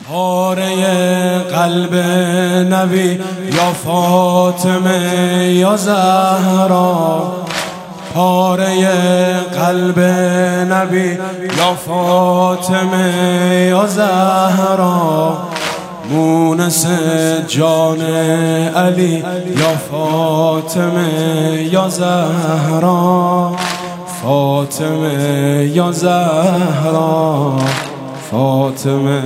پاره قلب نبی یا فاطمه یا زهرا، پاره قلب نبی یا فاطمه یا زهرا، مونس جان علی یا فاطمه یا زهرا، فاطمه یا زهرا، فاطمه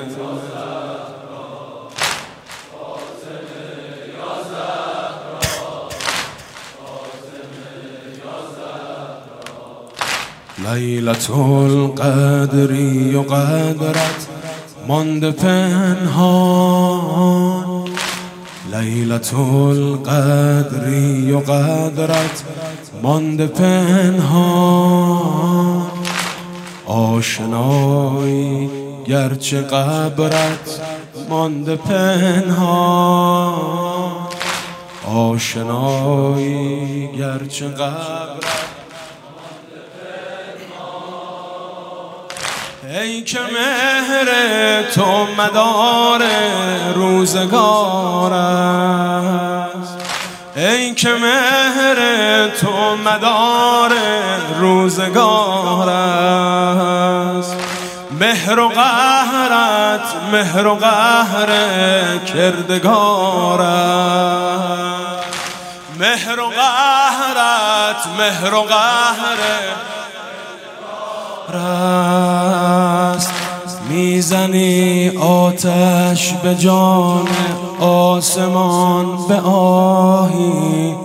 لیلة القدری و قدرت مانده پنهان، لیلة القدری و قدرت مانده پنهان، آشنایی گرچه قبرت مانده پنهان، آشنایی گرچه قبرت. ای که مهر تو مدار روزگار است، ای که مهر تو مدار روزگار است، مهر و قهرت مهر و قهر کردگار است، مهر و قهرت مهر و قهر است. میزنی آتش به جان آسمان به آهی،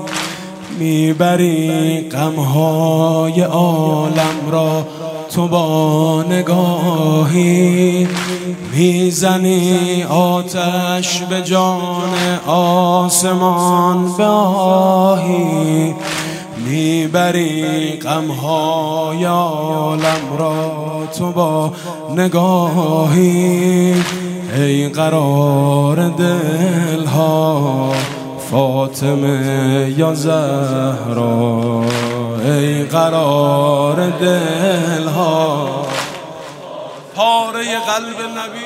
میبری غمهای عالم را تو با نگاهی، میزنی آتش به جان آسمان به آهی، میبری غمهای عالم را تو با نگاهی. ای قرار دلها فاطمه یا زهرا، ای قرار دلها پاره قلب نبی،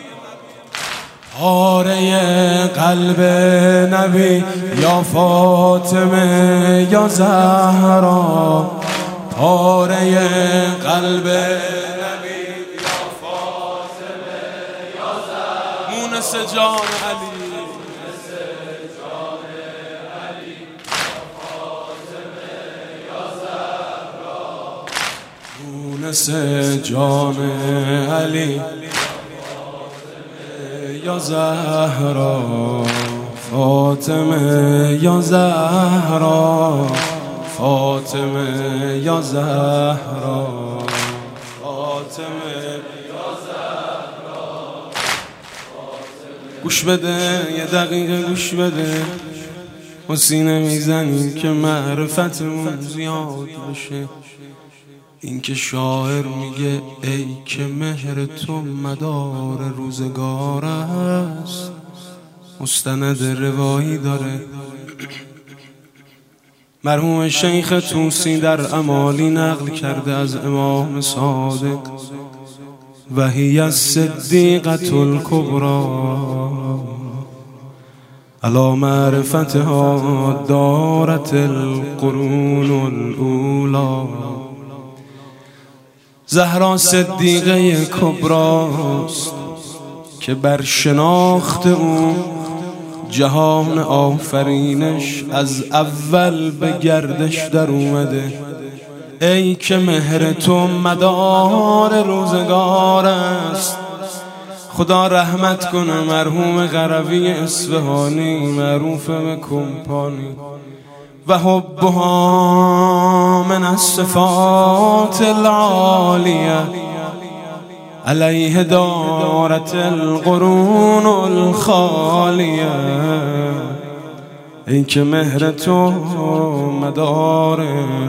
پاره قلب نبی یا فاطمه یا زهرا، پاره قلب نبی یا فاطمه یا زهرا، مونس جان علی، مونس جان علی یا فاطمه یا زهرا، مونس جان علی یا زهرا، فاطمه یا زهرا، فاطمه یا زهرا، فاطمه یا زهرا. گوش بده یه دقیقه گوش بده، و سینه میزنیم که معرفتمون زیاد بشه. این که شاعر میگه ای که مهر تو مدار روزگار است، مستند روایی داره. مرحوم شیخ طوسی در امالی نقل کرده از امام صادق، و هی الصدیقة الکبری علی معرفتها دارت القرون الاولی. زهرا صدیقه کبراست که بر شناخت او جهان آفرینش از اول به گردش در اومده. ای که مهر تو مدار روزگار است، خدا رحمت کنه مرحوم قروی اصفهانی معروف به کمپانی، و حبها من الصفات العالیه علیه دارت القرون الخالیه. این که مهر تو مدار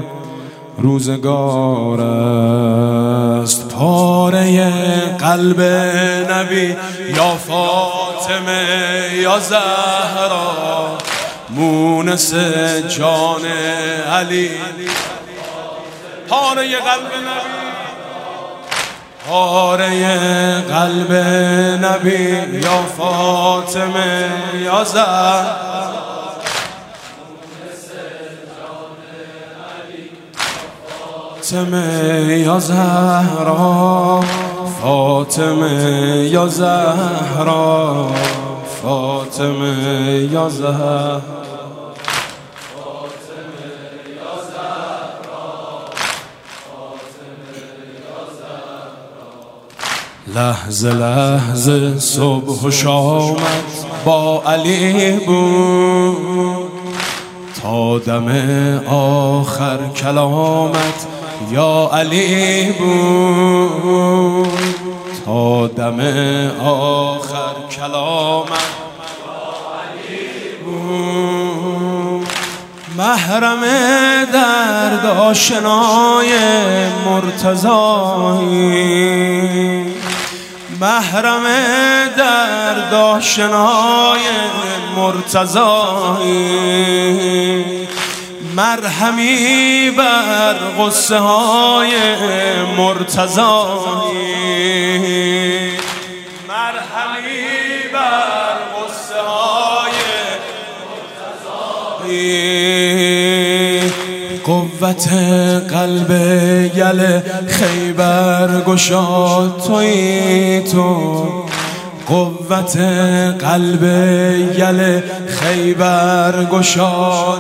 روزگار است، پاره قلب نبی یا فاطمه یا زهرا، مونس جان علی، پاره قلب نبی، پاره قلب نبی یا فاطمه یا زهرا، فاطمه یا زهرا، فاطمه یا زهرا، فاطمه یا زهرا، لحظه لحظه صبح و شامت با علی بود، تا دم آخر کلامت یا علی بود، تا دم آخر کلامت یا علی بود. محرم درد آشنای مرتضایی، محرم درد آشنای مرتضایی، مرهمی بر غصه های مرتضایی، مرهمی بر غصه های مرتضایی. قوت قلب یل خیبر گشاد تویی تو، قوت قلب یل خیبر گشاد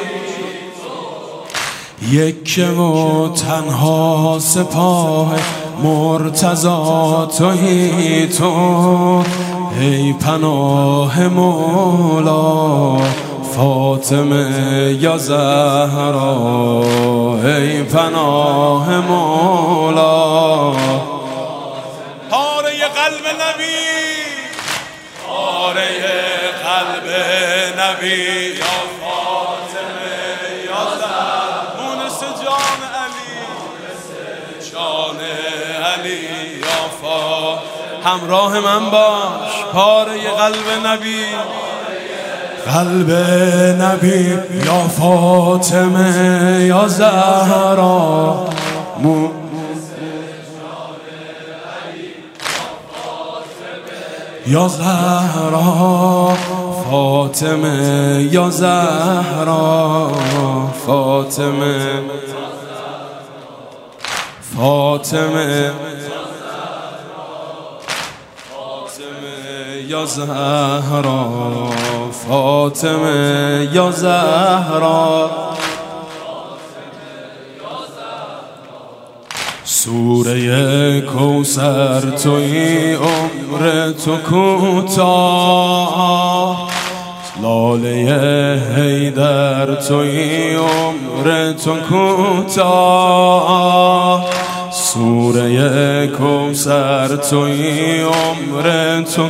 یک و تنها سپاه مرتضی تویی تو، ای پناه مولا فاطمه یا زهرا، ای پناه مولا. پاره قلب نبی، پاره قلب نبی یا فاطمه یا زهرا، مونس جان علی، جان علی یا فاطمه. همراه من باش، پاره قلب نبی، قلب نبی یا فاطمه یا زهرا، یا زهرا، فاطمه یا زهرا، فاطمه، فاطمه یا زهرا، فاطمه یا زهرا. سوره کوثر تویی عمر تو کوتاه، لاله حیدر تویی عمر تو کوتاه، سوره کوثر تویی عمر تو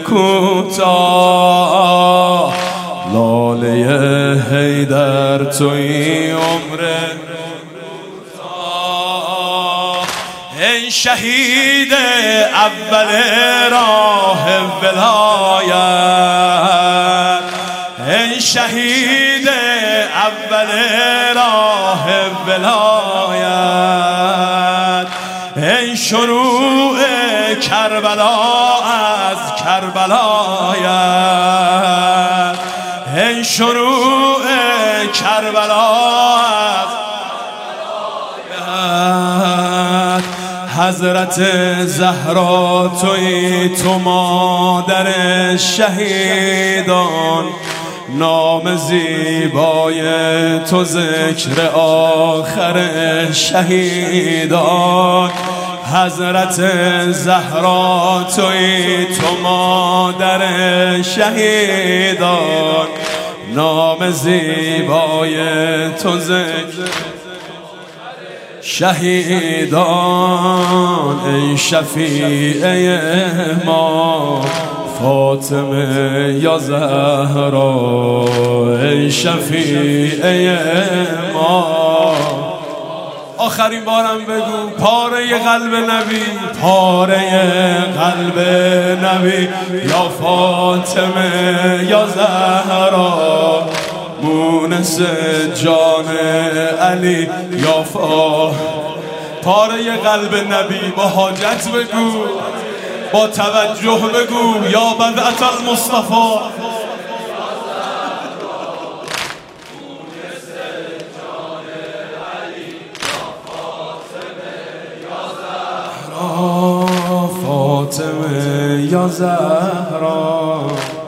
کوتاه، لاله حیدر تویی عمر کوتاه. ای شهید اول راه ولایت، ای شهید اول راه ولایت، ای شروع کربلا از کربلایت، ای شروع کربلا از کربلایت. حضرت زهرا تویی تو مادر شهیدان، نام زیبای تو ذکر آخر شهیدان. حضرت زهرا تویی تو مادر شهیدان، نام زیبای تو ذکر شهیدان. ای شفیع ما فاطمه یا زهرا، ای شفیع ما. آخرین بارم بگو، پاره قلب نبی، پاره قلب نبی یا فاطمه یا زهرا، مونس جان علی یا پاره قلب نبی با حاجت بگو، با توجه بگو یا بدعت المصطفى. فاطمه یا زهرا